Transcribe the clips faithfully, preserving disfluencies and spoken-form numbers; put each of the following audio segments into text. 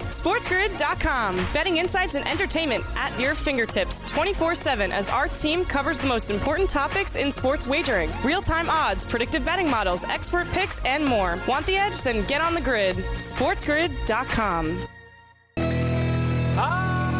SportsGrid dot com. Betting insights and entertainment at your fingertips twenty-four seven as our team covers the most important topics in sports wagering. Real-time odds, predictive betting models, expert picks, and more. Want the edge? Then get on the grid. SportsGrid dot com. All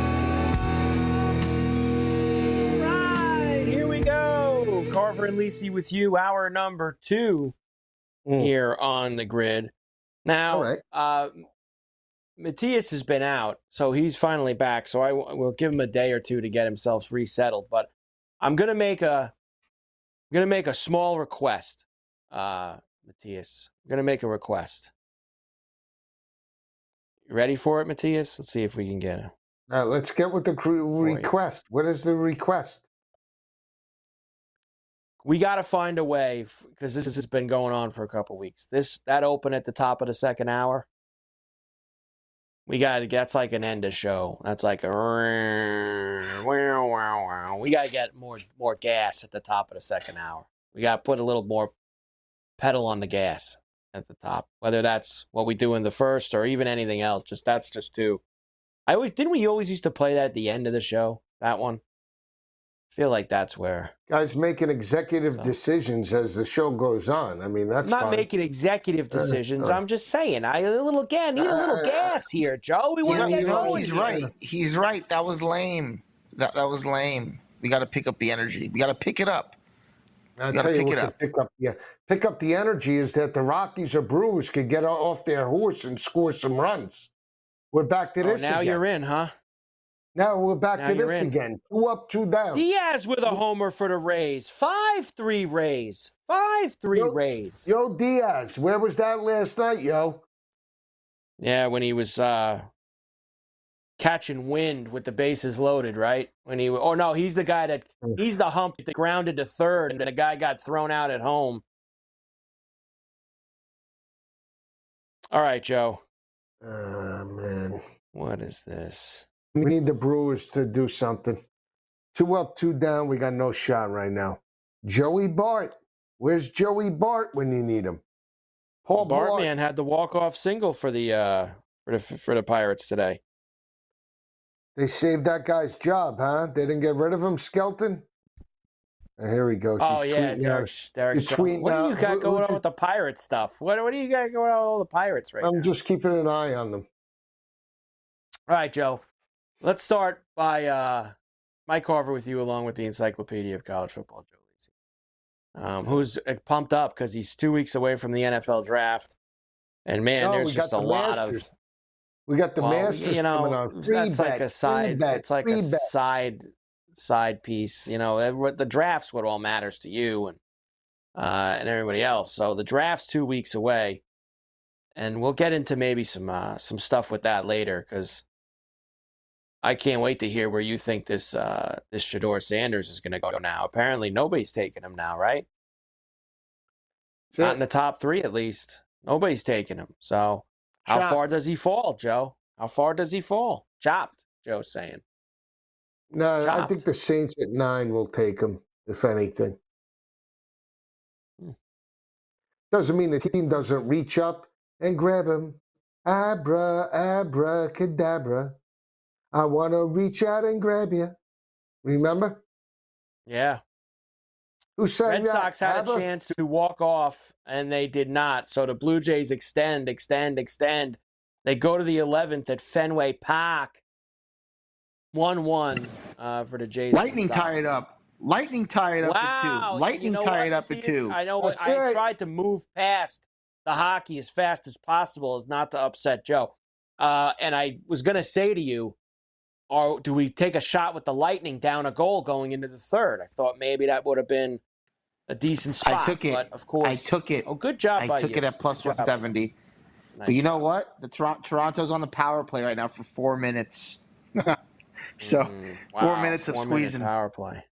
right, here we go. Carver and Lisi with you, hour number two mm. here on the grid. Now, right. uh, Matthias has been out, so he's finally back. So I w- will give him a day or two to get himself resettled. But I'm gonna make a, I'm gonna make a small request, uh, Matthias. I'm gonna make a request. You ready for it, Matthias? Let's see if we can get it. Uh, let's get with the cre- request. What is the request? We got to find a way, because this has been going on for a couple weeks. This that open at the top of the second hour. We got to. That's like an end of show. That's like a. We got to get more more gas at the top of the second hour. We got to put a little more pedal on the gas at the top. Whether that's what we do in the first or even anything else. Just that's just too. I always didn't we always used to play that at the end of the show. That one. I feel like that's where guys making executive so. decisions as the show goes on. I mean, that's I'm not fine. making executive decisions. Uh, uh, I'm just saying, I a little again need a little uh, gas here, Joe. We want to you get know, going. he's here. right. He's right. That was lame. That that was lame. We got to pick up the energy. We got to pick it up. I'll we tell you pick what it to up. pick up. Yeah, pick up the energy is that the Rockies or Brewers could get off their horse and score some runs. We're back to Oh, this. now again. you're in, huh? Now we're back Now to you're this in. again. Two up, two down. Diaz with a homer for the Rays. five three Rays. five three Yo- Rays. Yo, Diaz, where was that last night, yo? Yeah, when he was uh, catching wind with the bases loaded, right? When he, oh no, he's the guy that he's the hump that grounded to third, and the guy got thrown out at home. All right, Joe. Oh, man. What is this? We need the Brewers to do something. Two up, two down. We got no shot right now. Joey Bart. Where's Joey Bart when you need him? Paul Bart. Bartman had the walk-off single for the uh, for the for the Pirates today. They saved that guy's job, huh? They didn't get rid of him, Skelton? And here he goes. Oh He's yeah, tweeting Derek. Derek He's Shelton. tweeting What do you out- got who- going who'd on you- with the Pirates stuff? What What do you got going on with all the Pirates right I'm now? just keeping an eye on them. All right, Joe. Let's start by uh, Mike Carver with you, along with the Encyclopedia of College Football, Joe Lisi, um, who's uh, pumped up because he's two weeks away from the N F L draft, and man, No, there's we just got a the lot Masters. of. We got the Well, Masters you know, coming on. Free that's like bet, a side. free bet, It's like free a bet. side side piece. You know, It- the draft's what all matters to you and uh, and everybody else. So the draft's two weeks away, and we'll get into maybe some uh, some stuff with that later because I can't wait to hear where you think this uh, this Shedeur Sanders is going to go now. Apparently, nobody's taking him now, right? So, Not in the top three, at least. Nobody's taking him. So, how Chopped. far does he fall, Joe? How far does he fall? Chopped, Joe's saying. no, I chopped. think the Saints at nine will take him, if anything. Hmm. Doesn't mean the team doesn't reach up and grab him. Abra, abracadabra. I want to reach out and grab you. Remember? Yeah. Who sang Red that? Sox had ABBA? a chance to walk off, and they did not. So the Blue Jays extend, extend, extend. They go to the eleventh at Fenway Park. one one uh, for the Jays. and Lightning Sox. tied up. Lightning tied up Wow. at two. Lightning You know tied what, up at Matthias? two. I know. What, That's I it. tried to move past the hockey as fast as possible as not to upset Joe. Uh, and I was going to say to you, or do we take a shot with the Lightning down a goal going into the third? I thought maybe that would have been a decent spot. I took it. But of course, I took it. Oh, good job I by took you. it at plus Good one job. seventy. It's a nice But you know job. what? The Tor- Toronto's on the power play right now for four minutes. so Mm, four wow, minutes of four-minute squeezing. power play.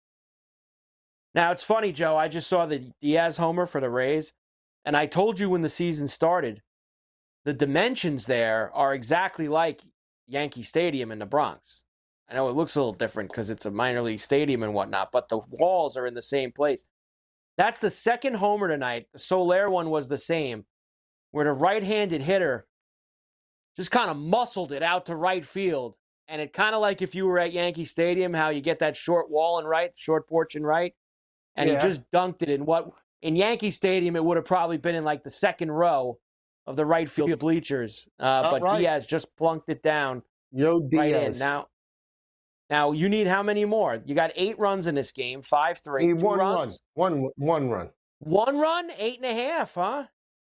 Now it's funny, Joe. I just saw the Diaz homer for the Rays, and I told you when the season started, the dimensions there are exactly like Yankee Stadium in the Bronx. I know it looks a little different because it's a minor league stadium and whatnot, but the walls are in the same place. That's the second homer tonight. The Soler one was the same, where the right-handed hitter just kind of muscled it out to right field. And it kind of like if you were at Yankee Stadium, how you get that short wall in right, short porch in right. And Yeah. he just dunked it in what, in Yankee Stadium, it would have probably been in like the second row of the right field bleachers. Uh, but right. Diaz just plunked it down Yo, right in. Diaz. Now, now you need how many more? You got eight runs in this game, five, three, Need two one runs. run. One, one run. One run, eight and a half, huh?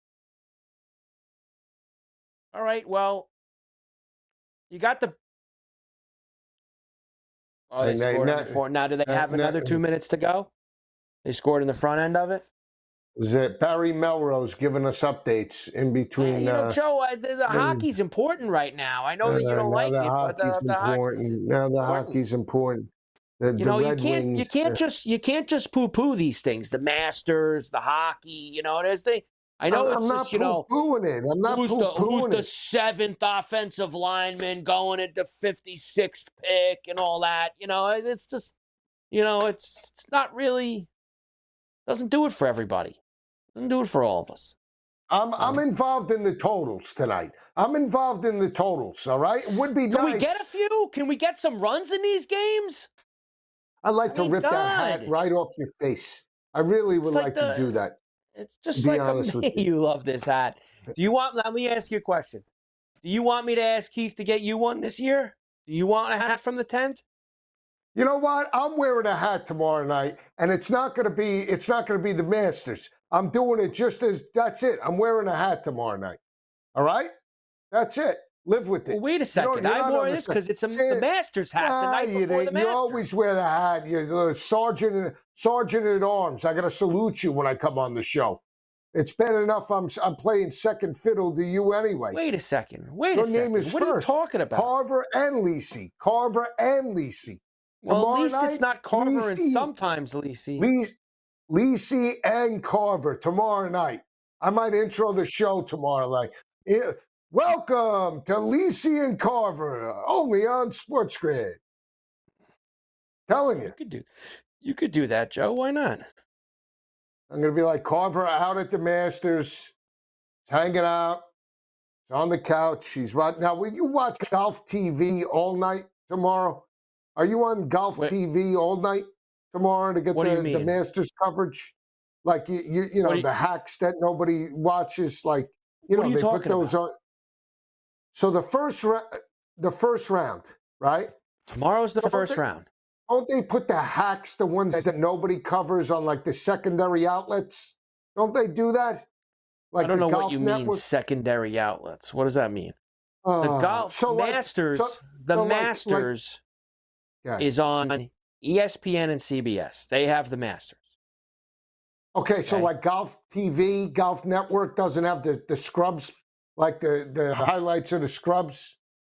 All right, well, you got the. Oh, they And they- scored in now- the four. Now, do they uh, have now- another two minutes to go? They scored in the front end of it. Is it Barry Melrose giving us updates in between? you know, uh, Joe, I, the, the hockey's important right now. I know that you uh, don't now like the it, but the, hockey's the hockey's important. Now the important. hockey's important. The, You the know, you Red can't you Wings, can't uh, just you can't just poo poo these things. The Masters, the hockey. You know, there's the. I know I'm, it's I'm just not you know. poo-pooing it. I'm not Who's the, who's poo-pooing the it. seventh offensive lineman going at the fifty-sixth pick and all that? You know, it's just, you know, it's it's not really, doesn't do it for everybody. Doesn't do it for all of us. I'm I'm involved in the totals tonight. I'm involved in the totals. All right. It would be Can nice. we get a few? Can we get some runs in these games? I'd like I to mean, rip that God. hat right off your face. I really It's would like like, the- to do that. It's just Be like honest with me. you. You love this hat. Do you want? Let me ask you a question. Do you want me to ask Keith to get you one this year? Do you want a hat from the tent? You know what? I'm wearing a hat tomorrow night, and it's not going to be it's not going to be the Masters. I'm doing it just as that's it. I'm wearing a hat tomorrow night. All right, that's it. Live with it. Well, wait a You second. don't- you're I not wore on this the because it's a, same- the Masters hat the Nah, night you, before the didn't. Masters. You always wear the hat. You're the sergeant, sergeant at arms. I got to salute you when I come on the show. It's bad enough I'm I'm playing second fiddle to you anyway. Wait a second. Wait Your a second. name is what first. are you talking about? Carver and Lisi. Carver and Lisi. well, at tomorrow least it's night, not Carver and Lisi. sometimes Lisi. Lis- Lisi and Carver tomorrow night. I might intro the show tomorrow night. Yeah. Welcome to Lisi and Carver, only on Sports Grid. Telling you, You could do, you could do that, Joe. Why not? I'm going to be like Carver out at the Masters, hanging out, he's on the couch. He's right now. Will you watch Golf T V all night tomorrow? Are you on Golf Wait. T V all night tomorrow to get What do the, you the mean? Masters coverage? Like you, you, you know, What do you- the hacks that nobody watches. Like you What know, are you they put talking those about? on. So the first round, the first round, right? Tomorrow's the Don't first they- round. Don't they put the hacks, the ones that nobody covers, on like the secondary outlets? Don't they do that? Like I don't the know Golf what you mean, Network? secondary outlets. What does that mean? The Uh, golf so like- Masters, so- the so like- like- Masters Yeah. is on E S P N and C B S. They have the Masters. Okay, so Okay. like Golf T V, Golf Network doesn't have the, the scrubs, like the, the highlights of the scrubs.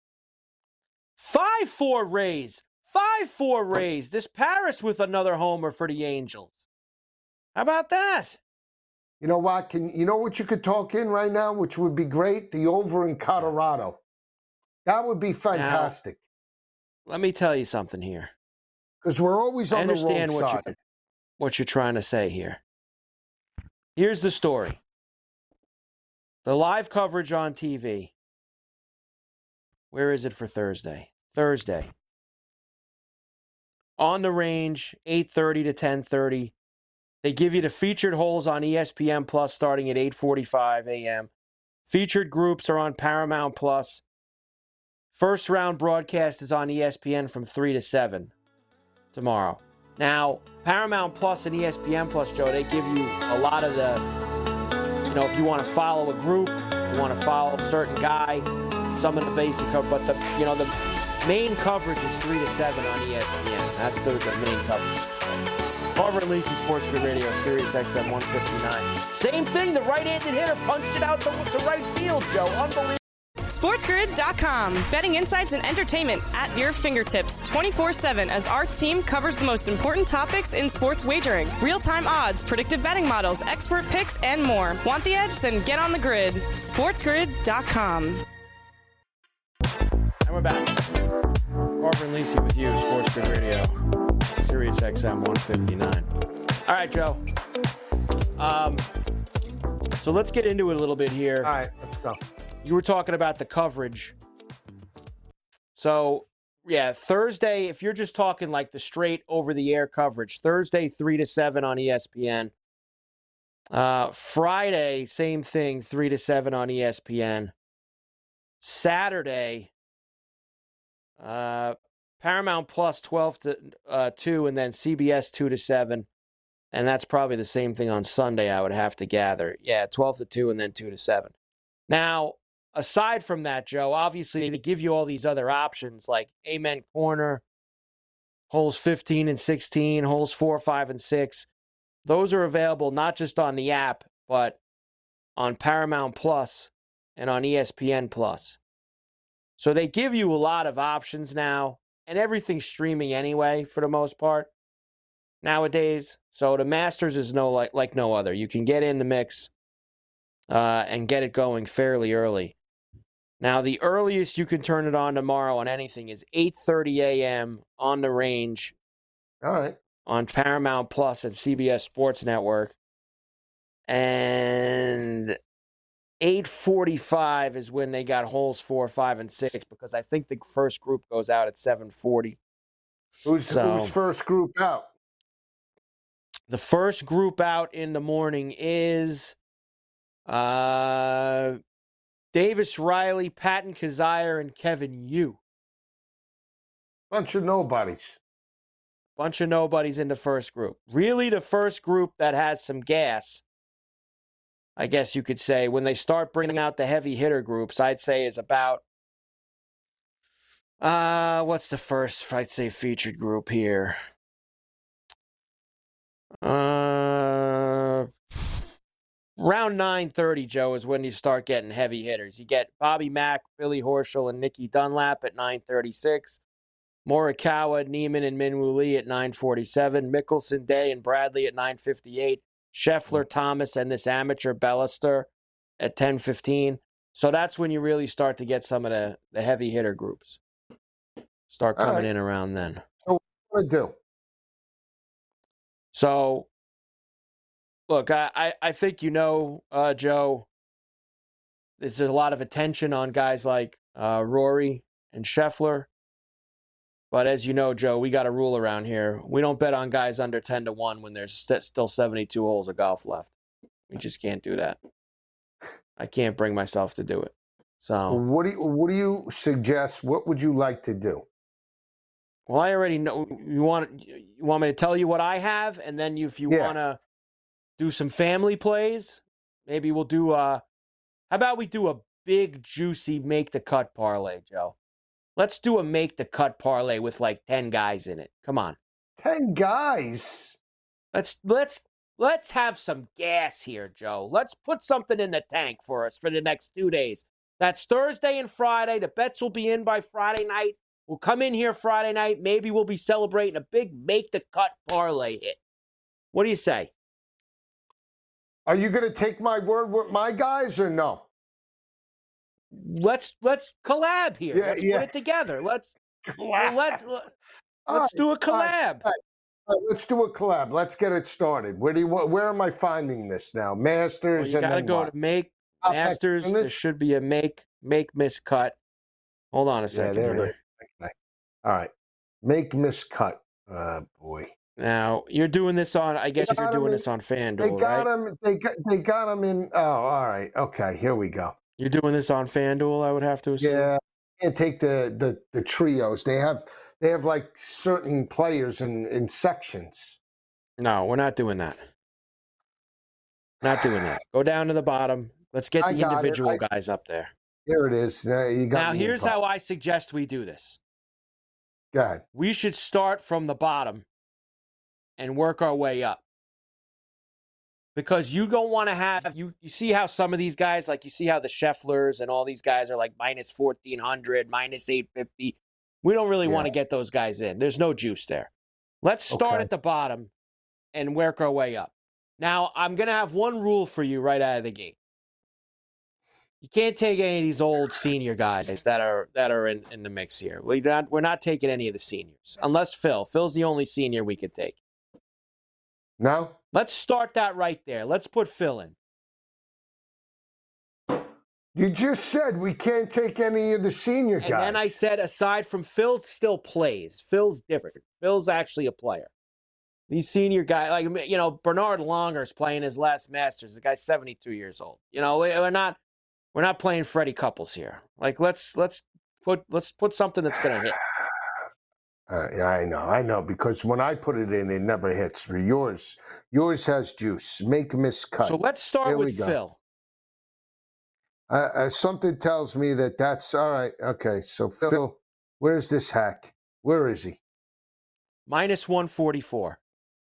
five four Rays. five four Rays. This Paris with another homer for the Angels. How about that? You know what? Can you know what you could talk in right now, which would be great? The over in Colorado. That would be fantastic. Let me tell you something here. Because we're always I on the wrong understand what side. you're, what you're trying to say here. Here's the story. The live coverage on T V. Where is it for Thursday? Thursday. On the range, eight thirty to ten thirty. They give you the featured holes on E S P N Plus starting at eight forty-five a.m. Featured groups are on Paramount Plus. First round broadcast is on E S P N from three to seven tomorrow. Now, Paramount Plus and E S P N Plus, Joe, they give you a lot of the, you know, if you want to follow a group, you want to follow a certain guy, some of the basic coverage, but the, you know, the main coverage is three to seven on E S P N. That's the, the main coverage. Carver and Lisi, Sports Grid Radio, Sirius X M one fifty-nine. Same thing, the right-handed hitter punched it out to, to right field, Joe. Unbelievable. SportsGrid dot com. Betting insights and entertainment at your fingertips twenty-four seven as our team covers the most important topics in sports wagering. Real-time odds, predictive betting models, expert picks, and more. Want the edge? Then get on the grid. SportsGrid dot com. And we're back. Carver and Lisi with you, Sports Grid Radio, Sirius X M one fifty-nine. All right, Joe. Um, so let's get into it a little bit here. All right, let's go. you were talking about the coverage. So, yeah, Thursday, if you're just talking like the straight over-the-air coverage, Thursday, three to seven on E S P N. Uh, Friday, same thing, three to seven on E S P N. Saturday, uh, Paramount Plus twelve to two, and then C B S two to seven. And that's probably the same thing on Sunday, I would have to gather. Yeah, twelve to two and then two to seven. Now, aside from that, Joe, obviously they give you all these other options like Amen Corner, holes fifteen and sixteen, holes four, five, and six. Those are available not just on the app, but on Paramount Plus and on E S P N Plus. So they give you a lot of options now, and everything's streaming anyway for the most part nowadays. So the Masters is no like like no other. You can get in the mix uh, and get it going fairly early. Now, the earliest you can turn it on tomorrow on anything is eight thirty a.m. on the range. All right. On Paramount Plus and C B S Sports Network. And eight forty-five is when they got holes four, five, and six, because I think the first group goes out at seven forty. Who's, So, who's first group out? The first group out in the morning is uh, Davis Riley, Patton Kizzire, and Kevin Yu. Bunch of nobodies. Bunch of nobodies in the first group. Really, the first group that has some gas, I guess you could say, when they start bringing out the heavy hitter groups, I'd say is about, uh, what's the first, I'd say, featured group here? Uh, around nine thirty, Joe, is when you start getting heavy hitters. You get Bobby Mack, Billy Horschel, and Nicky Dunlap at nine thirty-six. Morikawa, Neiman, and Minwoo Lee at nine forty-seven. Mickelson, Day, and Bradley at nine fifty-eight. Scheffler, Thomas, and this amateur Bellister at ten fifteen. So that's when you really start to get some of the, the heavy hitter groups. Start coming right in around then. So what do I do? So, look, I, I, I think you know, uh, Joe, there's a lot of attention on guys like uh, Rory and Scheffler. But as you know, Joe, we got a rule around here. We don't bet on guys under ten to one when there's st- still seventy-two holes of golf left. We just can't do that. I can't bring myself to do it. So what do you, what do you suggest? What would you like to do? Well, I already know. You want you want me to tell you what I have, and then you, if you Yeah. want to do some family plays, maybe we'll do a. How about we do a big, juicy make the cut parlay, Joe? Let's do a make the cut parlay with like ten guys in it. Come on. Ten guys. Let's let's let's have some gas here, Joe. Let's put something in the tank for us for the next two days. That's Thursday and Friday. The bets will be in by Friday night. We'll come in here Friday night. Maybe we'll be celebrating a big make the cut parlay hit. What do you say? Are you going to take my word with my guys or no? Let's let's collab here. Yeah, let's yeah. put it together. Let's Collab. let's let's All right, do a all right, collab. all right. All right, let's do a collab. Let's get it started. Where do you want? Where am I finding this now? Masters. Well, you and got to then go what? to make I'll Masters. pack- There should be a make make miss cut. Hold on a Yeah, second. there here. it is. Okay. All right. Make miscut. Uh, boy. Now you're doing this on. I guess They you're got 'em doing in- this on They FanDuel, got right? him. They got. They got him in. Oh, all right. Okay. Here we go. You're doing this on FanDuel, I would have to assume. Yeah. Can't take the, the the trios. They have they have like certain players in in sections. No, we're not doing that. Not doing that. Go down to the bottom. Let's get I the got it. individual I- guys up there. Here it is. Uh, you got Now, me here's involved. how I suggest we do this. Go ahead. We should start from the bottom and work our way up. Because you don't want to have, you, you see how some of these guys, like you see how the Schefflers and all these guys are like minus fourteen hundred, minus eight fifty. We don't really Yeah. want to get those guys in. There's no juice there. Let's start Okay. at the bottom and work our way up. Now, I'm going to have one rule for you right out of the gate. You can't take any of these old senior guys that are that are in, in the mix here. We're not, we're not taking any of the seniors. Unless Phil. Phil's the only senior we could take. No. Let's start that right there. Let's put Phil in. You just said we can't take any of the senior And guys. then I said, aside from Phil, still plays. Phil's different. Phil's actually a player. These senior guys, like, you know, Bernard Longer's playing his last Masters. The guy's seventy-two years old. You know, we're not we're not playing Freddie Couples here. Like, let's let's put let's put something that's gonna hit. Uh, yeah, I know, I know, because when I put it in, it never hits. But yours, yours has juice. Make miss cut. So let's start Here we with go. Phil. Uh, uh, something tells me that that's all right. Okay, so Phil, where's this hack? Where is he? Minus one forty-four.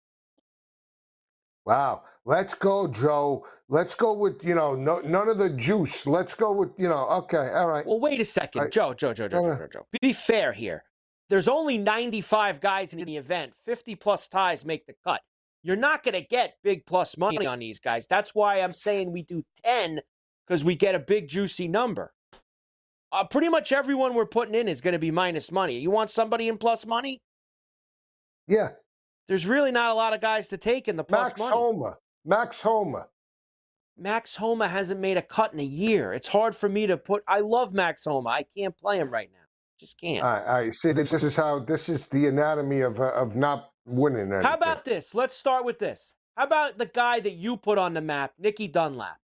Wow. Let's go, Joe. Let's go with, you know, no, none of the juice. Let's go with, you know, okay, all right. Well, wait a second. I- Joe, Joe, Joe, Joe, Joe, Uh, Joe, Joe. Be fair here. There's only ninety-five guys in the event. fifty plus ties make the cut. You're not going to get big plus money on these guys. That's why I'm saying we do ten, because we get a big juicy number. Uh, pretty much everyone we're putting in is going to be minus money. You want somebody in plus money? Yeah. There's really not a lot of guys to take in the plus Max money. Homa. Max Homa. Max Homa hasn't made a cut in a year. It's hard for me to put. I love Max Homa. I can't play him right now. Just can't. All right, all right. See, this is how, this is the anatomy of uh, of not winning anything. How about this? Let's start with this. How about the guy that you put on the map, Nicky Dunlap?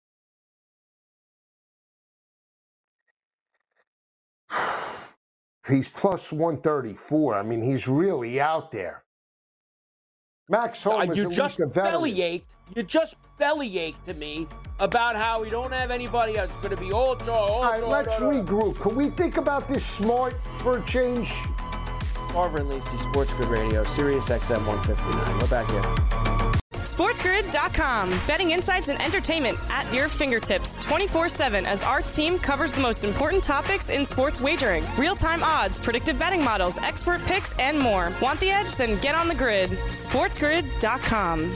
He's plus one thirty-four. I mean, he's really out there. Max Uh, Homa is you at just least a veteran. bellyached. You just bellyached to me about how we don't have anybody else going to be ultra, ultra. All right, let's da, da, da. regroup. Can we think about this smart for a change? Carver and Lacey, Sports Grid Radio, Sirius X M one fifty-nine. We're back here. SportsGrid dot com. Betting insights and entertainment at your fingertips twenty-four seven as our team covers the most important topics in sports wagering. Real-time odds, predictive betting models, expert picks, and more. Want the edge? Then get on the grid. SportsGrid dot com.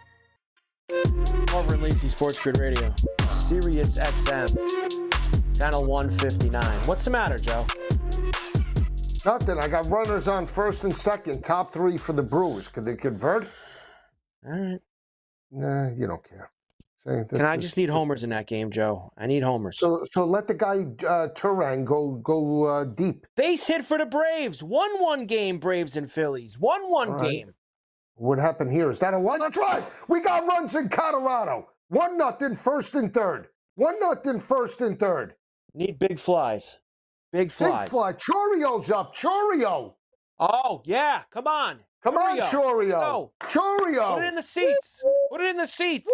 Carver and Lacey, Sports Grid Radio, Sirius X M, channel one fifty-nine. What's the matter, Joe? Nothing. I got runners on first and second. Top three for the Brewers. Could they convert? All right. Nah, you don't care. Say, this Can I is- just need this- homers in that game, Joe? I need homers. So, so let the guy uh, Turan go go uh, deep. Base hit for the Braves. one one game, Braves and Phillies. one one All right. game. What happened here? Is that a one? That's right. We got runs in Colorado. One nothing first and third. One nothing first and third. Need big flies. Big flies. Big fly. Chorio's up. Chorio. Oh, yeah. Come on. Come on, Let's Chorio. go. Chorio. Put it in the seats. Put it in the seats.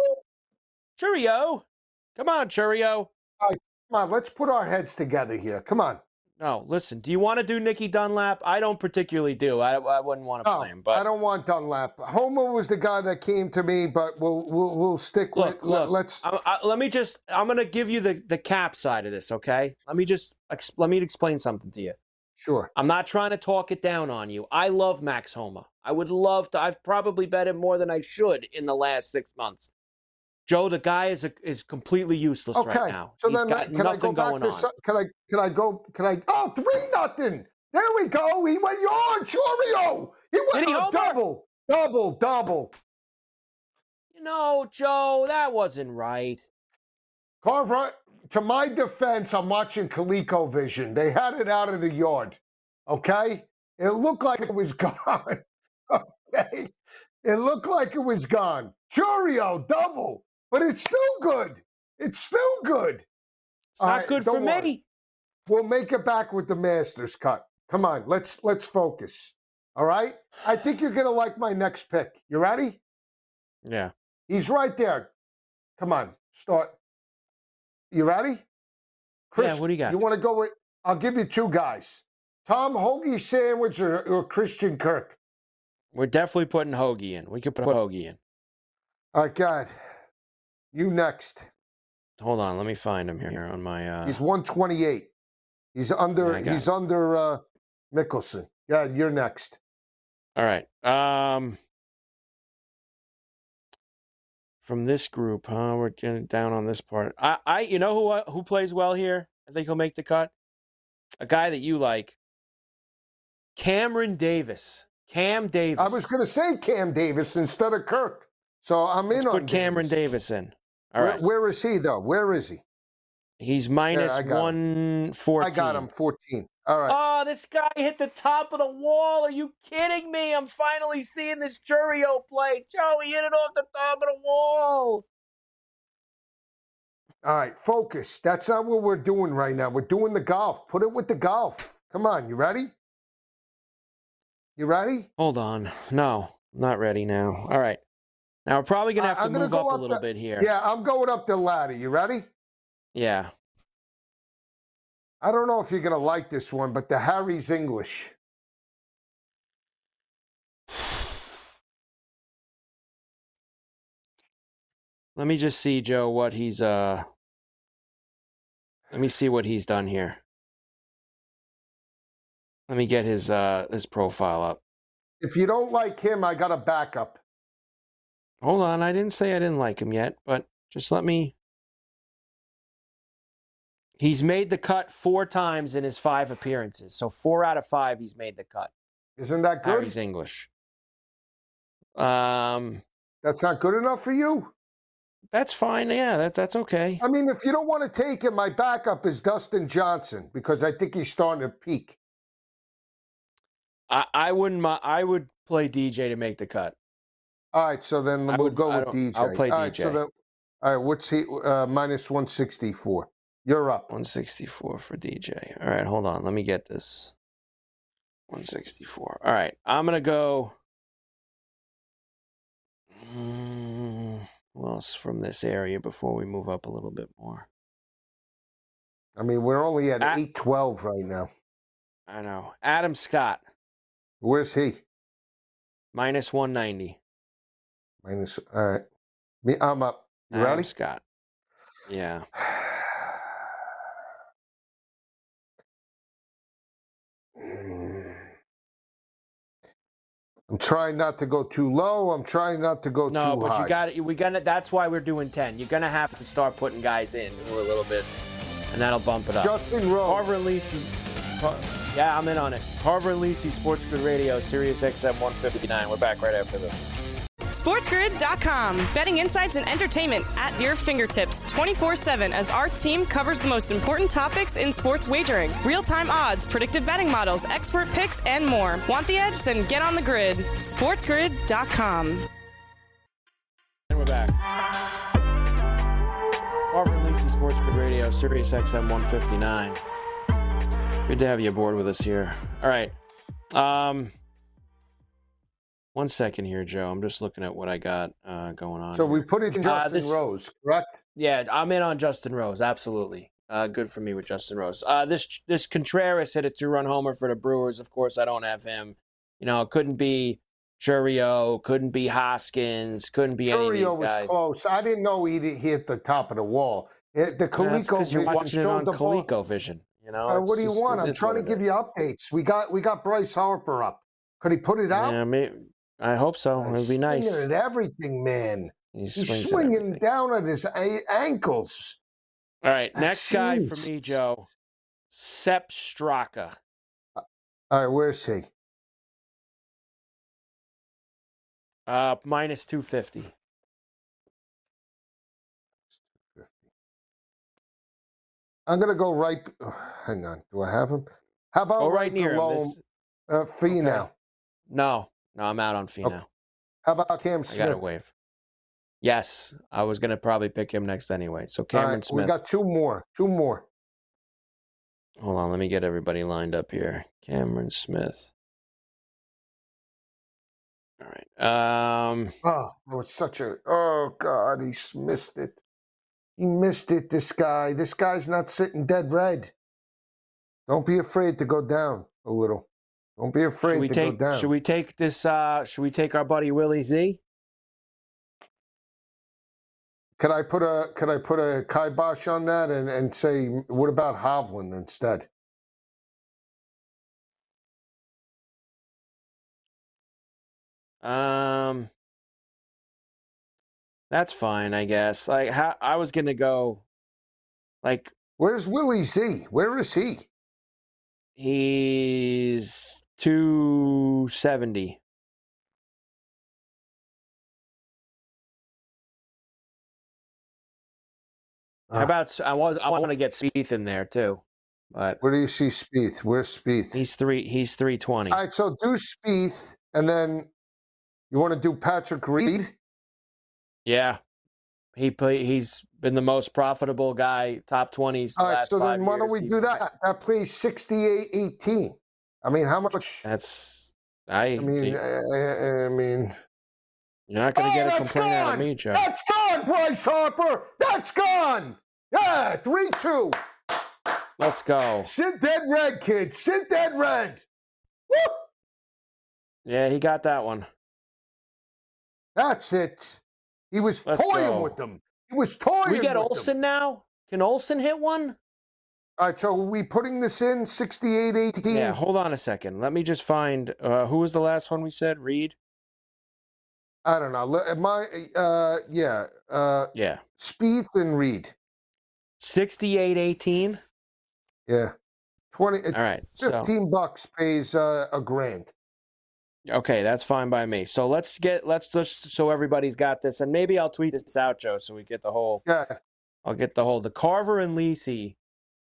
Churio. Come on, Churio. Come on, let's put our heads together here. Come on. No, listen. Do you want to do Nicky Dunlap? I don't particularly do. I, I wouldn't want to No, play him. But I don't want Dunlap. Homer was the guy that came to me, but we'll we'll we'll stick look, with. look. Let's. I, I, let me just. I'm going to give you the the cap side of this. Okay. Let me just. Ex, let me explain something to you. Sure. I'm not trying to talk it down on you. I love Max Homa. I would love to. I've probably bet him more than I should in the last six months. Joe, the guy is a, is completely useless Okay. right now. So He's then, got can I nothing go back going to? on. some- Can I? Can I go? Can I? Oh, three nothing. There we go. He went yard. Chorio. He went Did he a homer? double, double, double. You know, Joe, that wasn't right. Carver, to my defense, I'm watching ColecoVision. They had it out of the yard. Okay? It looked like it was gone. Okay? It looked like it was gone. Churio, double. But it's still good. It's still good. It's All not right, good for don't worry. me. We'll make it back with the Masters cut. Come on, let's let's focus. All right? I think you're gonna like my next pick. You ready? Yeah. He's right there. Come on, start. You ready? Chris, Yeah, what do you got? You want to go with, I'll give you two guys. Tom Hoagie Sandwich or, or Christian Kirk? We're definitely putting Hoagie in. We could put Hoagie in. All right, God. You next. Hold on, let me find him here on my. Uh... He's one twenty-eight. He's under Yeah, I got he's it. under uh Mickelson. God, you're next. All right. Um, from this group, huh? We're getting down on this part. I, I, you know who uh, who plays well here? I think he'll make the cut. A guy that you like, Cameron Davis. Cam Davis. I was gonna say Cam Davis instead of Kirk. So I'm Let's in on put Cameron Davis. Davis in. All Where- right. where is he though? Where is he? He's minus I got one fourteen. I got him fourteen. All right. Oh, this guy hit the top of the wall. Are you kidding me? I'm finally seeing this Churio play. Joe, he hit it off the top of the wall. All right, focus. That's not what we're doing right now. We're doing the golf. Put it with the golf. Come on, you ready? You ready? Hold on. No, not ready now. All right. Now we're probably going to have to I'm gonna move go up a up little the- bit here. Yeah, I'm going up the ladder. You ready? Yeah. I don't know if you're going to like this one, but the Harry's English. Let me just see, Joe, what he's uh let me see what he's done here. Let me get his uh his profile up. If you don't like him, I got a backup. Hold on, I didn't say I didn't like him yet, but just let me. He's made the cut four times in his five appearances. So four out of five he's made the cut. Isn't that good? Harry's English. Um That's not good enough for you? That's fine. Yeah, that, that's okay. I mean, if you don't want to take him, my backup is Dustin Johnson because I think he's starting to peak. I, I wouldn't. mi- I would play D J to make the cut. All right, so then I we'll would- go I with don't- D J. I'll play all right, D J. So then, all right, what's he? Uh, minus one sixty-four. You're up. one sixty-four for D J. All right, hold on. Let me get this. one sixty-four. All right, I'm gonna go. Mm, who else from this area before we move up a little bit more? I mean, we're only at Ah. eight twelve right now. I know. Adam Scott, Where's he? minus one ninety. Minus. All right, me. I'm up. You Adam ready? Scott. Yeah. I'm trying not to go too low. I'm trying not to go No, too but high. you got it. We gonna. That's why we're doing ten. You're gonna have to start putting guys in who are a little bit, and that'll bump it up. Justin Rose. Carver and Lisi. Car- Yeah, I'm in on it. Carver and Lisi, Sports Grid Radio, Sirius X M one fifty-nine. We're back right after this. SportsGrid dot com. Betting insights and entertainment at your fingertips twenty-four seven as our team covers the most important topics in sports wagering. Real-time odds, predictive betting models, expert picks, and more. Want the edge? Then get on the grid. SportsGrid dot com. And we're back. Carver and Lisi, Sports Grid Radio, Sirius X M one fifty-nine. Good to have you aboard with us here. All right. Um, one second here, Joe. I'm just looking at what I got uh, going on. So we here. put in Justin this- Rose, correct? Yeah, I'm in on Justin Rose. Absolutely. Uh, good for me with Justin Rose. Uh, this this Contreras hit a two-run homer for the Brewers. Of course, I don't have him. You know, it couldn't be Churio, couldn't be Hoskins, couldn't be any of these Churio was guys. close. I didn't know he'd hit the top of the wall. It, the That's Coleco because you're vision watching it showed on the ball. Coleco Vision. You know, Uh, it's what do you just- want? it I'm is trying what to it give you is. updates. We got we got Bryce Harper up. Could he put it out? Yeah, maybe, I hope so. It would be nice. Swinging at everything, man. He He's swings at swinging everything. down at his a- ankles. All right, next guy for Jeez. me, Joe. Sepp Straka. All right, where's he? Uh, minus two fifty. I'm gonna go right. Oh, hang on, do I have him? How about Go right right near him. below This- uh, Finau? Okay. No, no, I'm out on Finau. Okay. How about Cam I Smith? got to wave. Yes, I was going to probably pick him next anyway. So All Cameron right, Smith. we got two more. Two more. Hold on, let me get everybody lined up here. Cameron Smith. All right. Um, Oh, that was such a. Oh God, he missed it. He missed it. This guy. This guy's not sitting dead red. Don't be afraid to go down a little. Don't be should afraid we to take? go down. Should we take this? Uh, should we take our buddy Willie Z? Could I put a could I put a kibosh on that and, and say what about Hovland instead? Um, that's fine, I guess. Like, how I was gonna go. Like, Where's Willie Z? Where is he? he's two seventy. How about I was I want to get Spieth in there too, but Where do you see Spieth? Where's Spieth? he's three he's three twenty. All right, so do Spieth, and then you want to do Patrick Reed? Yeah, he play, he's been the most profitable guy, top twenties. All right, last so five then why don't years. we He do was- that? That plays sixty-eight eighteen. I mean, how much? That's I. I mean, I, I, I mean, you're not going to oh, get a that's complaint out of gone! me, Joe. That's gone, Bryce Harper. That's gone. Yeah, three two. Let's go. Sit dead red, kid. Sit dead red. Woo! Yeah, he got that one. That's it. He was Let's toying go. with them. He was toying We get with Olsen them. now. Can Olsen hit one? All right, so are we putting this in sixty-eight eighteen? Yeah. Hold on a second. Let me just find. Uh, who was the last one we said? Reed. I don't know. Let- My, uh, yeah, uh, Yeah. Spieth and Reed. sixty-eight eighteen. Yeah, twenty. All right. So Fifteen bucks pays uh, a grand. okay, that's fine by me. So let's get let's just so everybody's got this, and maybe I'll tweet this out, Joe, so we get the whole. Yeah, I'll get the whole. The Carver and Lisi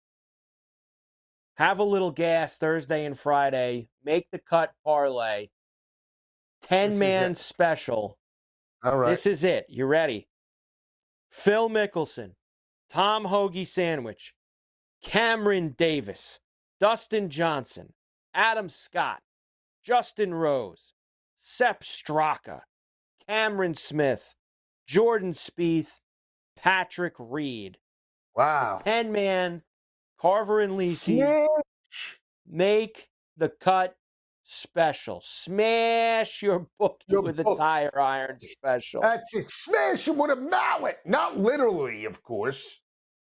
have a little gas Thursday and Friday. Make the cut parlay. Ten man special. all right. This is it. You ready? Phil Mickelson, Tom Hoagie Sandwich, Cameron Davis, Dustin Johnson, Adam Scott, Justin Rose, Sepp Straka, Cameron Smith, Jordan Spieth, Patrick Reed. Wow. ten man, Carver and Lisi, Smash make the cut special. Smash your bookie Your with a books. tire iron special. That's it. Smash him with a mallet. Not literally, of course.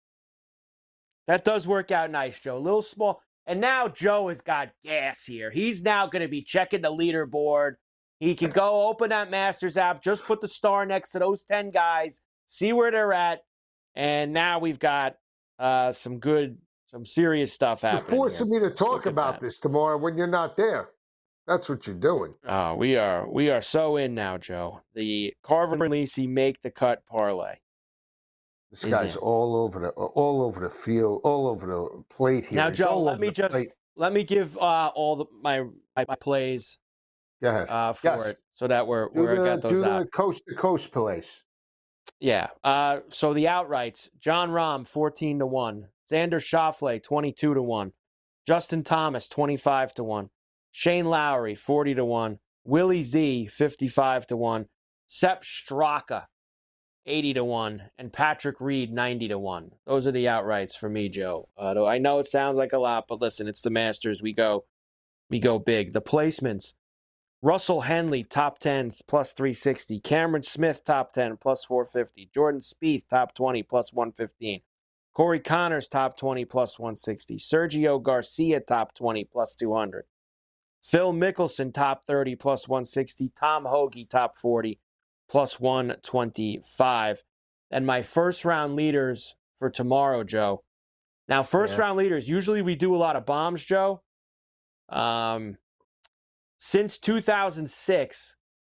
That does work out nice, Joe. A little small. And now Joe has got gas here. He's now going to be checking the leaderboard. He can go open that Masters app, just put the star next to those ten guys, see where they're at. And now we've got uh, some good, some serious stuff You're happening. forcing here. me to Let's look talk at about that. this tomorrow when you're not there. That's what you're doing. Oh, we are we are so in now, Joe. The Carver and Lisi make the cut parlay. This Is guy's in. all over the all over the field, all over the plate here. Now, He's Joe, all let over me the just plate. let me give uh, all the, my, my my plays Go ahead. uh, for Yes. it, so that we're do we're the, got those do out. the coast to coast place. Yeah. Uh, so the outrights: John Rahm fourteen to one, Xander Schauffele twenty-two to one, Justin Thomas twenty-five to one, Shane Lowry forty to one, Willie Z fifty-five to one, Sepp Straka eighty to one, and Patrick Reed ninety to one. Those are the outrights for me, Joe. Uh, though I know it sounds like a lot, but listen, it's the Masters. We go, we go big. The placements: Russell Henley, top ten, plus three sixty. Cameron Smith, top ten, plus four fifty. Jordan Spieth, top twenty, plus one fifteen. Corey Connors, top twenty, plus one sixty. Sergio Garcia, top twenty, plus two hundred. Phil Mickelson, top thirty, plus one sixty. Tom Hoagie, top forty, plus one twenty-five. And my first round leaders for tomorrow, Joe. Now, first Yeah. round leaders, usually we do a lot of bombs, Joe. Um... Since two thousand six,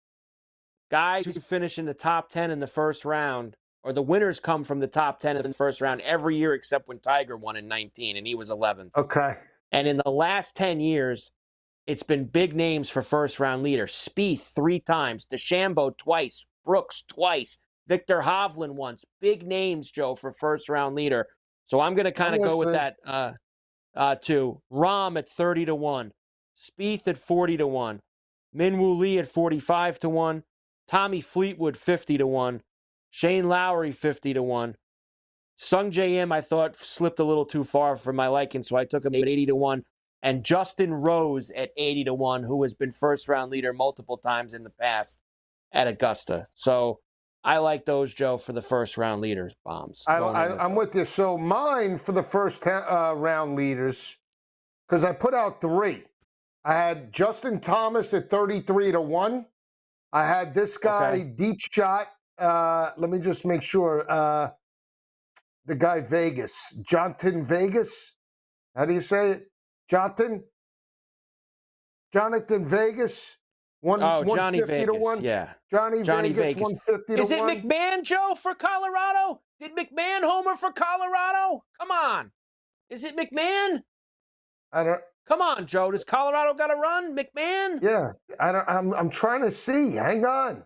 guys who finish in the top ten in the first round, or the winners come from the top ten in the first round every year except when Tiger won in nineteen and he was eleventh. Okay. And in the last ten years, it's been big names for first round leader. Spieth three times, DeChambeau twice, Brooks twice, Victor Hovland once. Big names, Joe, for first round leader. So I'm going to kind of go with listening. that uh, uh, too. Rahm at thirty to one. Spieth at forty to one, Minwoo Lee at forty-five to one, Tommy Fleetwood fifty to one, Shane Lowry fifty to one, Sung J M I thought slipped a little too far for my liking, so I took him at eighty to one, and Justin Rose at eighty to one, who has been first round leader multiple times in the past at Augusta. So I like those, Joe, for the first round leaders bombs. I, Going in I, I'm with you. So mine for the first uh, round leaders, because I put out three. I had Justin Thomas at thirty-three to one. I had this guy, Okay. deep shot. Uh, let me just make sure. Uh, the guy Vegas, Jonathan Vegas. How do you say it? Jonathan? Jonathan Vegas One, Oh, Johnny one fifty Vegas. to one. Yeah. Johnny, Johnny Vegas, Vegas. one fifty to Is it one. McMahon, Joe, for Colorado? Did McMahon homer for Colorado? Come on. Is it McMahon? I don't. Come on, Joe. Does Colorado got to run? McMahon? Yeah, I don't. I'm. I'm trying to see. Hang on.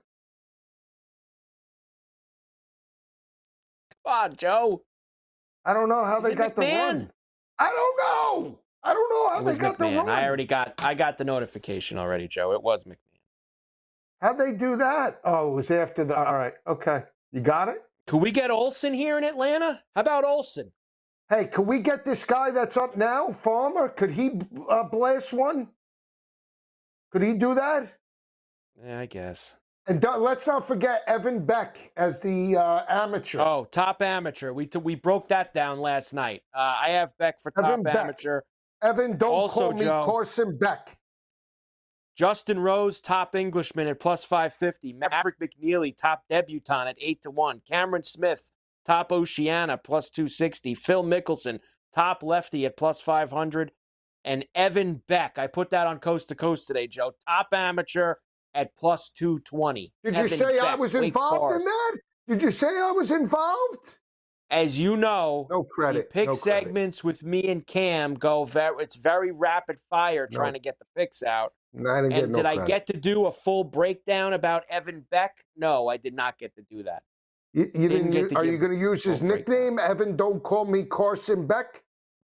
Come on, Joe. I don't know how Is they it got the McMahon? run. I don't know. I don't know how It they was got the McMahon. run. I already got I got the notification already, Joe. It was McMahon. How'd they do that? Oh, it was after the. All right. Okay. You got it? Could we get Olsen here in Atlanta? How about Olsen? Hey, can we get this guy that's up now, Farmer? Could he uh, blast one? Could he do that? Yeah, I guess. And don't, let's not forget Evan Beck as the uh, amateur. Oh, top amateur. We t- we broke that down last night. Uh, I have Beck for top Evan Beck. amateur. Evan, don't Also, call me Joe, Carson Beck. Justin Rose, top Englishman at plus five fifty. Maverick McNeely, top debutant at eight to one. Cameron Smith, top Oceania, plus two sixty. Phil Mickelson, top lefty at plus five hundred. And Evan Beck, I put that on Coast to Coast today, Joe. Top amateur at plus two twenty. Did Evan you say Beck, I was Wake involved Forest. in that? Did you say I was involved? As you know, No credit. the pick no credit. segments with me and Cam go very, it's very rapid fire No. trying to get the picks out. No, I didn't get And no did I credit. get to do a full breakdown about Evan Beck? No, I did not get to do that. You, you didn't didn't. get use- to are give you going to use his full breakdown. nickname, Evan? Don't call me Carson Beck.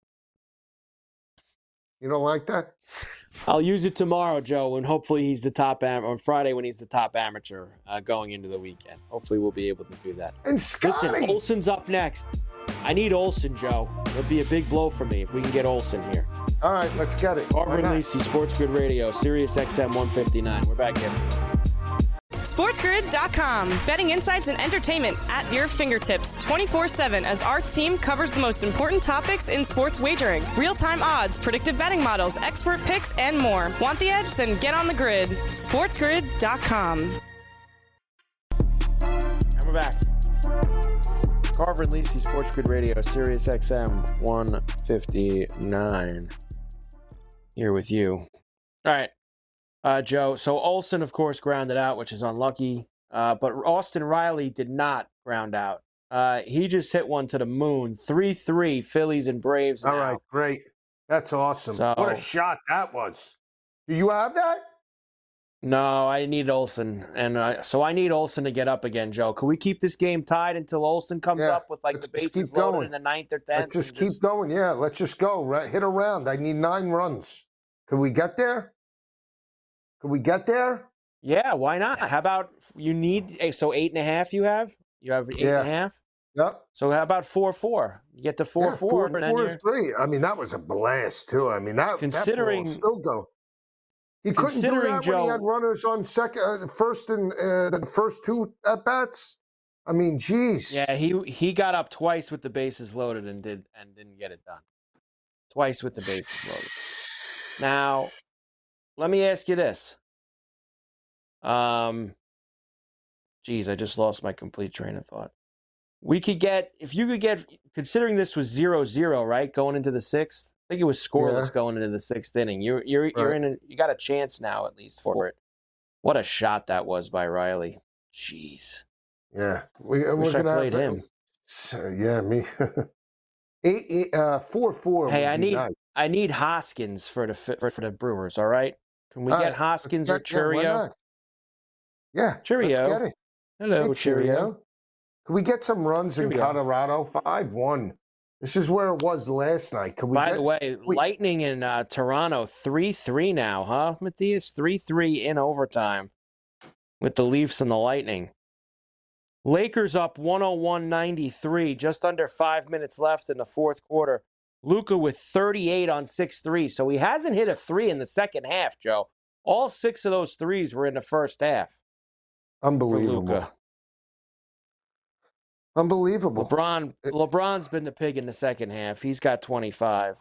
You don't like that? I'll use it tomorrow, Joe, and hopefully he's the top am- on Friday when he's the top amateur uh, going into the weekend. Hopefully we'll be able to do that. And Scotty. Listen, Olsen's up next. I need Olsen, Joe. It'll be a big blow for me if we can get Olsen here. All right, let's get it. Carver Why and not? Lacey, Sports Grid Radio, Sirius X M one fifty-nine. We're back after this. SportsGrid dot com. Betting insights and entertainment at your fingertips twenty-four seven as our team covers the most important topics in sports wagering. Real-time odds, predictive betting models, expert picks, and more. Want the edge? Then get on the grid. SportsGrid dot com. And we're back. Carver and Lacey, Sports Grid Radio, Sirius X M one fifty-nine. Here with you. All right. Uh, Joe, so Olsen, of course, grounded out, which is unlucky. Uh, but Austin Riley did not ground out. Uh, he just hit one to the moon. three three, Phillies and Braves now. All right, great. That's awesome. So- what a shot that was. Do you have that? No, I need Olsen. And uh, so I need Olsen to get up again, Joe. Can we keep this game tied until Olsen comes Yeah, up with like let's the just bases keep loaded going. in the ninth or tenth? Let's just and keep going. Yeah, let's just go. Right, hit a round. I need nine runs. Can we get there? Can we get there? Yeah, why not? How about you need eh, so eight and a half you have? You have eight Yeah. and a half? Yep. So how about four four? You get to four yeah, four, four, and then four you're is great. I mean, that was a blast too. I mean, that Considering- that ball still go. He couldn't do Considering, that when he Joe- had runners on second, uh, first, and uh, the first two at bats. I mean, geez. Yeah, he he got up twice with the bases loaded and did and didn't get it done. Twice with the bases loaded. Now, let me ask you this. Um, geez, I just lost my complete train of thought. We could get, if you could get, considering this was zero zero, right, going into the sixth. I think it was scoreless Yeah. going into the sixth inning. You're you're you're Right. in. A, you got a chance now at least for it. What a shot that was by Riley. Jeez. Yeah, we, uh, Wish we're I gonna played have, him. So, yeah, me. eight, eight, uh, four, four. Hey, would I be need nice. I need Hoskins for the fi- for, for the Brewers. All right, can we All get right, Hoskins or let's get- yeah, why Churio? not? Yeah, Cheerio. Let's get it. Hello, Hey, Cheerio. Can we get some runs in Cheerio. Colorado? five one. This is where it was last night. Can we By get, the way, we- Lightning in uh, Toronto three three now, huh, Matthias? three three in overtime with the Leafs and the Lightning. Lakers up one oh one ninety-three, just under five minutes left in the fourth quarter. Luka with thirty-eight on six threes, so he hasn't hit a three in the second half, Joe. All six of those threes were in the first half for Unbelievable. Luka. Unbelievable. LeBron, It- LeBron's been the pig in the second half. He's got twenty-five.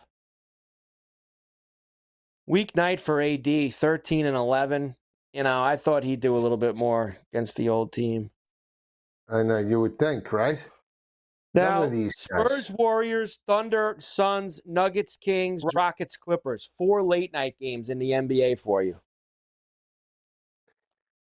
Weeknight for A D, thirteen and eleven. You know, I thought he'd do a little bit more against the old team. I know, you would think, right? None Now, of these guys. Spurs, Warriors, Thunder, Suns, Nuggets, Kings, Rockets, Clippers. Four late night games in the N B A for you.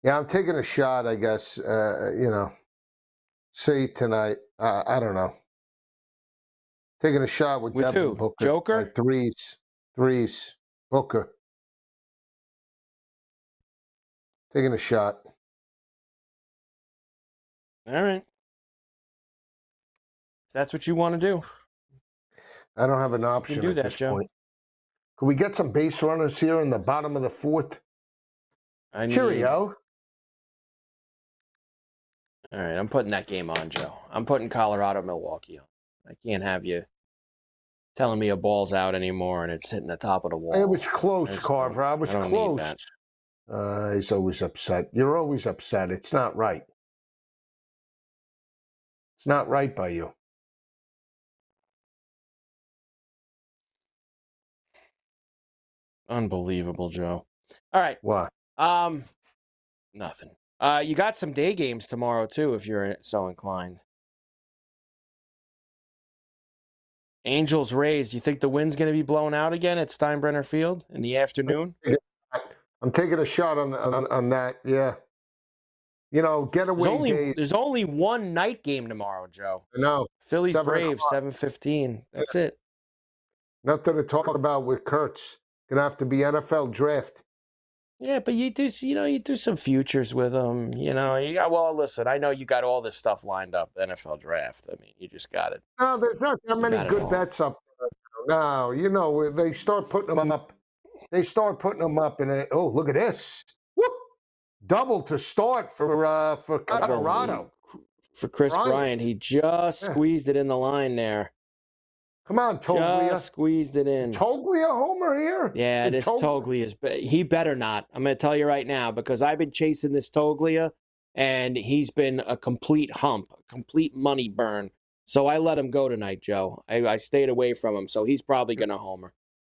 Yeah, I'm taking a shot, I guess. Uh, you know, see tonight. Uh, I don't know. Taking a shot with, With Devin who? Booker. Joker? Like threes. Threes. Booker. Taking a shot. All right. If that's what you want to do. I don't have an option do at that, this Joe. point. Could we get some base runners here in the bottom of the fourth? I need... Cheerio. All right, I'm putting that game on, Joe. I'm putting Colorado, Milwaukee on. I can't have you telling me a ball's out anymore and it's hitting the top of the wall. It was close, I just Carver. don't- I was I don't need close. Uh, he's always upset. You're always upset. It's not right. It's not right by you. Unbelievable, Joe. All right. What? Um, nothing. Uh, you got some day games tomorrow too, if you're so inclined. Angels Rays. You think the wind's going to be blown out again at Steinbrenner Field in the afternoon? I'm taking a shot on on, on that. Yeah. You know, getaway There's only, days. there's only one night game tomorrow, Joe. No, Phillies seven Braves, o'clock. seven fifteen. That's it. Nothing to talk about with Kurtz. Gonna have to be N F L draft. Yeah, but you do, you know, you do some futures with them. You know, you got. Well, listen, I know you got all this stuff lined up. N F L draft. I mean, you just got it. No, there's not that many got it good all. bets up there. No, you know, they start putting them up. They start putting them up, and they, oh, look at this. Woo! Double to start for uh, for Colorado. For Chris Bryant. Bryant, he just Yeah. squeezed it in the line there. Come on, Toglia. Just squeezed it in. Toglia homer here. Yeah, Did this Toglia- Toglia is. be- He better not. I'm going to tell you right now because I've been chasing this Toglia, and he's been a complete hump, a complete money burn. So I let him go tonight, Joe. I, I stayed away from him, so he's probably going to homer.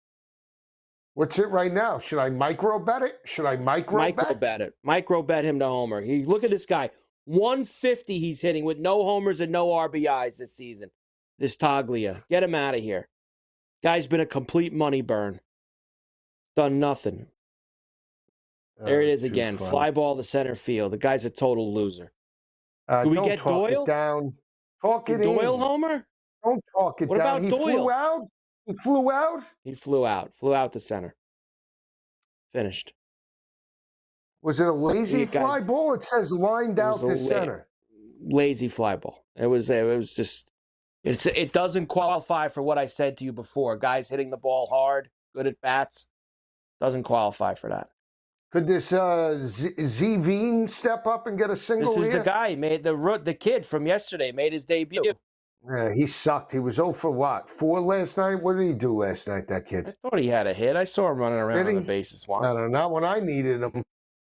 What's it right now? Should I micro bet it? Should I micro, Micro bet? bet it. Micro bet him to homer. He look at this guy. one fifty he's hitting with no homers and no R B Is this season. This Toglia. Get him out of here. Guy's been a complete money burn. Done nothing. There it Oh, is too again. funny. Fly ball to center field. The guy's a total loser. Uh, Do we don't get talk Doyle? It down. Talk it Doyle in. homer? Don't talk it What down. about he Doyle? flew out. He flew out. He flew out. Flew out to center. Finished. Was it a lazy You guys- fly ball? It says lined It out was to a la- center. Lazy fly ball. It was. It was just. It's. It doesn't qualify for what I said to you before. Guys hitting the ball hard, good at bats. Doesn't qualify for that. Could this uh, Z- Zveen step up and get a single This is here? the guy made the ro- the kid from yesterday made his debut. Yeah, he sucked. He was zero for what? Four last night? What did he do last night, that I kid? thought he had a hit. I saw him running around Did on he? the bases I once. don't know. Not when I needed him.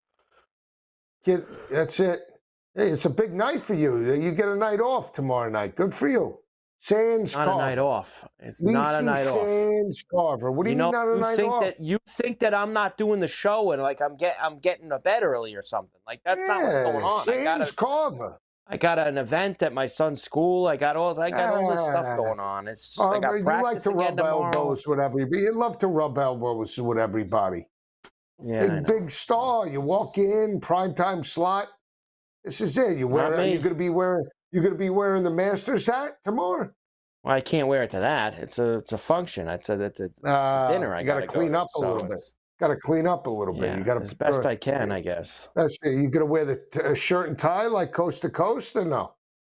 Kid, that's it. Hey, it's a big night for you. You get a night off tomorrow night. Good for you. Sands Not Carver. a night off. It's not a Lisi night off. Sands Carver. What do you, You know, mean not a you night think off? that you think that I'm not doing the show and like I'm get I'm getting to bed early or something. Like that's not what's going on. I Sands got a, Carver. I got an event at my son's school. I got all I got all this stuff Ah. going on. It's just, I Carver, got you like practice to again rub tomorrow. elbows with everybody. You love to rub elbows with everybody. Yeah, big I know. big star. You walk in, primetime slot. This is it. You wear. Not me. You're gonna be wearing. You're gonna be wearing the Masters hat tomorrow. Well, I can't wear it to that. It's a it's a function. It's a it's a, it's a Uh, dinner. I you gotta gotta clean go up to, a so little bit. it's- Got to clean up a little bit. Yeah, You got to as best I can, I guess. That's it. You gonna wear the t- uh, shirt and tie like coast to coast or no?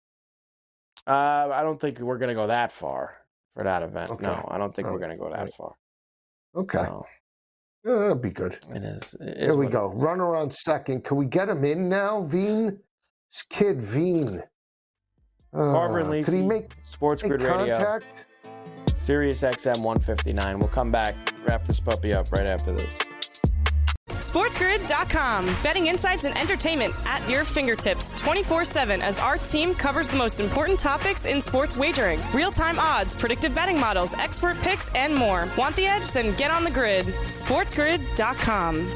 Uh, I don't think we're gonna go that far for that event. Okay. No, I don't think All we're right. gonna go that All right. far. Okay, No, yeah, that'll be good. it is. It is Here we what it go. is. Runner on second. Can we get him in now, Veen? This kid Veen. Uh, Carver and Could he Lacey, make, Sports make Grid Radio, contact? Sirius X M one fifty-nine. We'll come back, wrap this puppy up right after this. SportsGrid dot com. Betting insights and entertainment at your fingertips twenty-four seven as our team covers the most important topics in sports wagering. Real-time odds, predictive betting models, expert picks, and more. Want the edge? Then get on the grid. SportsGrid dot com.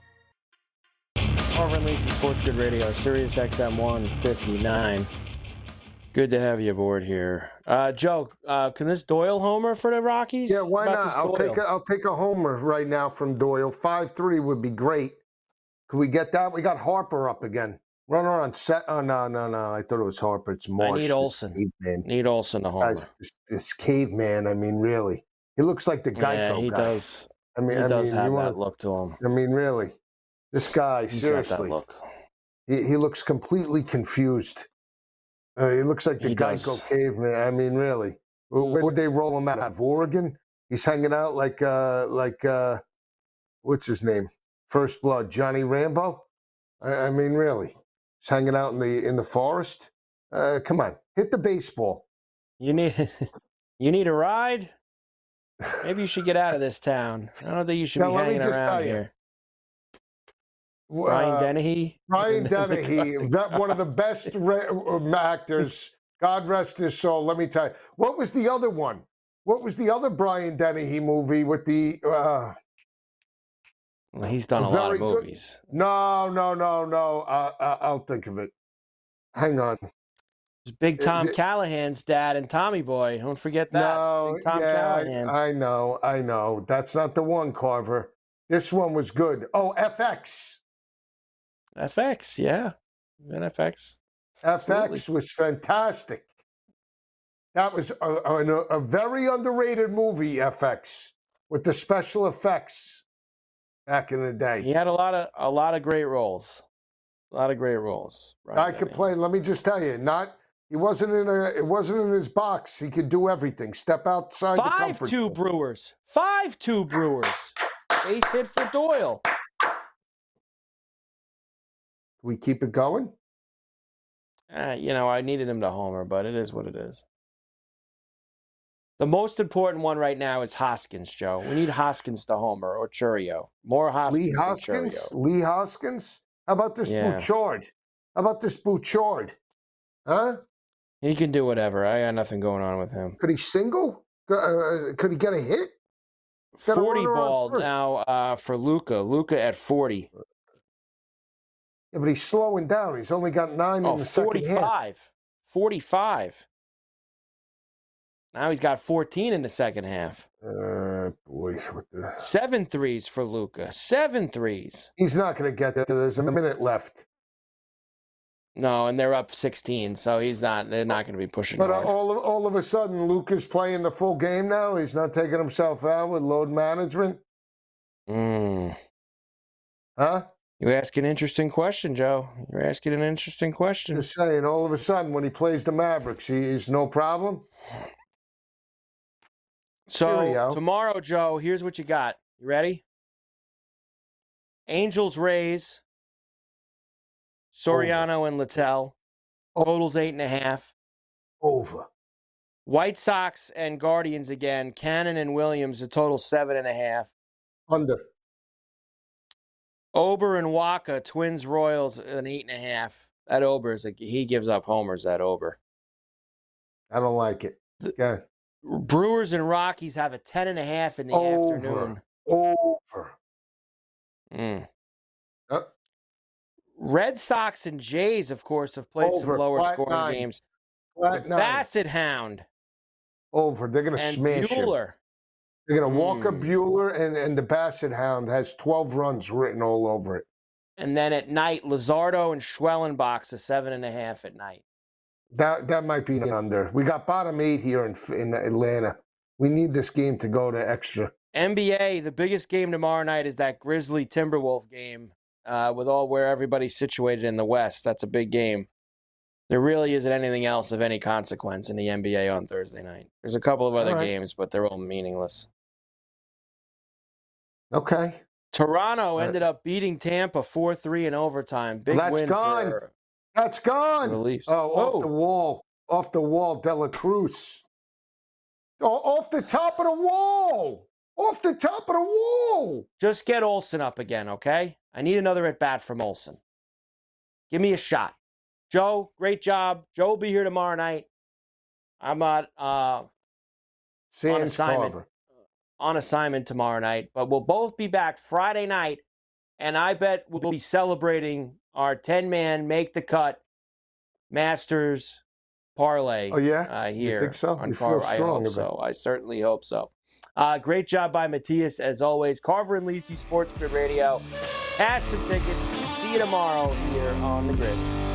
Carver and Lacey, Sports Grid Radio, Sirius X M one fifty-nine. Good to have you aboard here. Uh, Joe, uh, can this Doyle homer for the Rockies? Yeah, why How about not? this I'll Doyle? take a, I'll take a homer right now from Doyle. five three would be great. Could we get that? We got Harper up again. Runner on set. Oh, no, no, no. I thought it was Harper. It's Marsh. I need Olsen. Caveman. Need Olsen to homer. This, this, this caveman, I mean, really. He looks like the Geico Yeah, he guy. does. I mean, he I does mean, have wanna, that look to him. I mean, really. This guy, He's seriously. got that look. He, he looks completely confused. Uh, he looks like the He Geico does. caveman. I mean, really. Where would they roll him out of Oregon? He's hanging out like, uh, like uh, what's his name? First Blood, Johnny Rambo? I, I mean, really. He's hanging out in the in the forest. Uh, come on, hit the baseball. You need you need a ride? Maybe you should get out of this town. I don't think you should Now, be let me hanging just around tell you. here. Brian Uh, Dennehy? Brian Dennehy, that one of the best re- actors. God rest his soul. Let me tell you. What was the other one? What was the other Brian Dennehy movie with the? Uh, Well, he's done a Very lot of good. movies. no, no, no, no. Uh, uh, I'll think of it. Hang on. It's Big Tom it- Callahan's dad and Tommy Boy. Don't forget that. No, Big Tom yeah, Callahan. I, I know, I know. That's not the one, Carver. This one was good. Oh, F X. F X, yeah. And F X. F X was fantastic. That was a, a, a very underrated movie, F X, with the special effects back in the day. He had a lot of a lot of great roles. A lot of great roles. Brian I could Dennehy. play. Let me just tell you, not he wasn't in a. It wasn't in his box. He could do everything. Step outside the Five comfort two zone. Brewers. Five two Brewers. Base hit for Doyle. We keep it going. Uh, you know, I needed him to homer, but it is what it is. The most important one right now is Hoskins, Joe. We need Hoskins to homer or Churio. More Hoskins Lee than Hoskins. Churio. Lee Hoskins. How about this Yeah. Bouchard? How about this Bouchard? Huh? He can do whatever. I got nothing going on with him. Could he single? Uh, could he get a hit? Got a forty runner on ball first. now uh, for Luca. Luca at forty. Yeah, but he's slowing down. He's only got nine Oh, in the second half. forty-five. forty-five. Now he's got fourteen in the second half. Uh, boy, what the... Seven threes for Luca. Seven threes. He's not going to get that. There's a minute left. No, and they're up sixteen, so he's not. They're not going to be pushing But uh, hard. all of, all of a sudden, Luke is playing the full game now. He's not taking himself out with load management. Mm. Huh? You ask an interesting question, Joe. You're asking an interesting question. Just saying, all of a sudden, when he plays the Mavericks, he, he's no problem. So Cheerio. tomorrow, Joe, here's what you got. You ready? Angels, Rays, Soriano and Littell. Totals eight and a half. Over. White Sox and Guardians again. Cannon and Williams, a total seven and a half. Under. Ober and Waka, Twins, Royals, an eight and a half. That Ober is a, he gives up homers. That Ober. I don't like it. Okay. Brewers and Rockies have a ten and a half in the Over. afternoon. Over. Mm. Uh, Red Sox and Jays, of course, have played some Over. lower Flat scoring nine. games. flat The nine. Bassett Hound Over. They're going to and smash him. Bueller. They're going to Walker Mm. Bueller, and, and the Bassett Hound has twelve runs written all over it. And then at night, Luzardo and Schwellenbach's a seven and a half at night. That that might be an under. We got bottom eight here in in Atlanta. We need this game to go to extra. N B A, the biggest game tomorrow night is that Grizzly Timberwolf game uh, with all where everybody's situated in the West. That's a big game. There really isn't anything else of any consequence in the N B A on Thursday night. There's a couple of other All right. games, but they're all meaningless. Okay. Toronto Uh, ended up beating Tampa four three in overtime. Big That's win gone. for That's gone. the Leafs. Oh, off Whoa. the wall. Off the wall, Dela Cruz. Oh, off the top of the wall. Off the top of the wall. Just get Olsen up again, okay? I need another at bat from Olsen. Give me a shot. Joe, great job. Joe will be here tomorrow night. I'm not uh, Sans assignment. Carver. on assignment tomorrow night, but we'll both be back Friday night, and I bet we'll be celebrating our ten-man make the cut Masters parlay. Oh, yeah? Uh, You here think so? on You feel Carver. I strong hope about so. I certainly hope so. Uh, great job by Matthias, as always. Carver and Lisi, Sports Grid Radio. Cash some tickets. See you tomorrow here on the Grid.